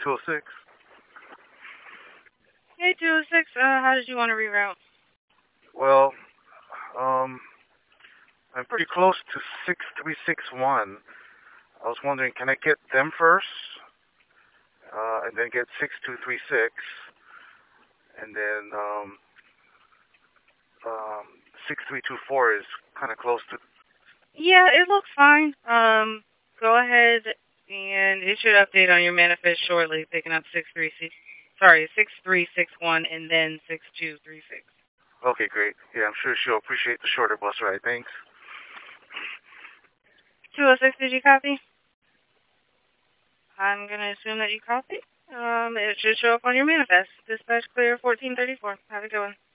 206. Hey, 206, how did you want to reroute? Well, um, I'm pretty close to 6361. I was wondering, can I get them first? And then get 6236. And then, 6324 is kind of close to. Yeah, it looks fine. Go ahead and it should update on your manifest shortly, picking up 6361 and then 6236. Okay, great. Yeah, I'm sure she'll appreciate the shorter bus ride. Thanks. 206, did you copy? I'm going to assume that you copied. It should show up on your manifest. Dispatch clear 1434. Have a good one.